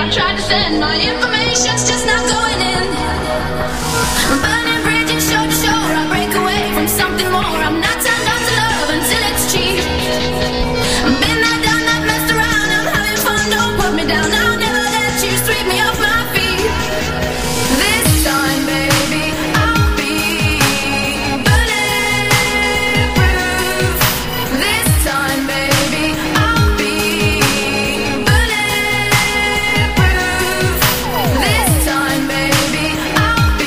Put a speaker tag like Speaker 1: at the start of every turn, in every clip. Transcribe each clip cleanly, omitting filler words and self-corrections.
Speaker 1: I've tried to send my information's just not going in. I'm burning bridges shore to shore. I break away from something more. I'm not turned on to love until it's cheap. I've been there, done that, messed around. I'm having fun, don't put me down. I'll never let you sweep me off my feet. This time, baby, I'll be bulletproof. This time, baby, I'll be bulletproof. This time, baby, I'll be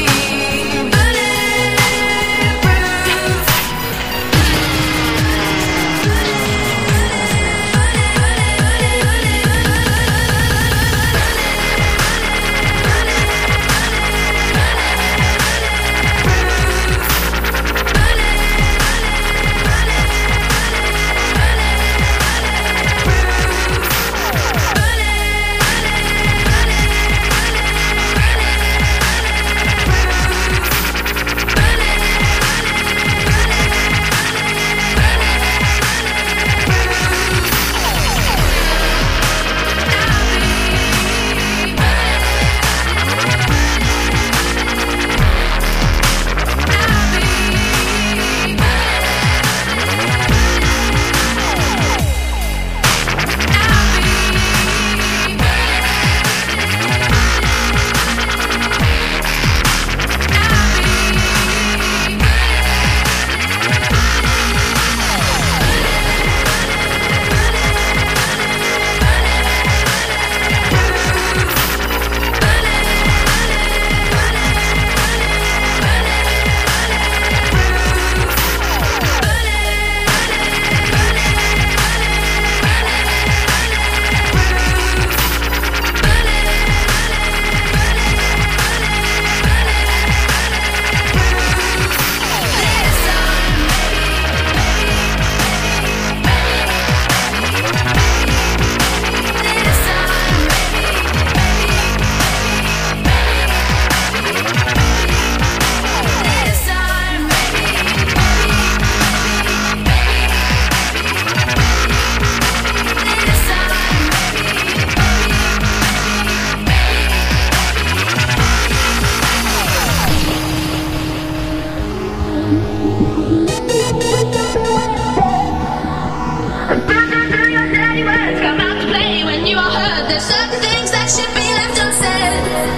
Speaker 1: there's certain things that should be left unsaid.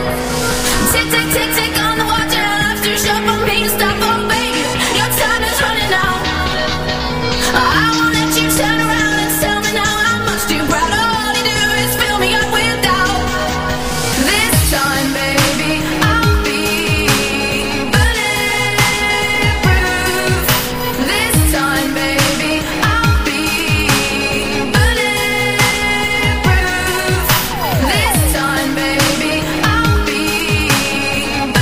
Speaker 1: Tick, tick, tick, tick on the watch, and life's too short for me to stop. Oh, baby, your time is running out. I won't let you turn around and tell me now I'm much too proud. All you do is fill me up with doubt. This time, baby, I'll be bulletproof. This time, baby, I'll be bulletproof. This time, baby, I'll be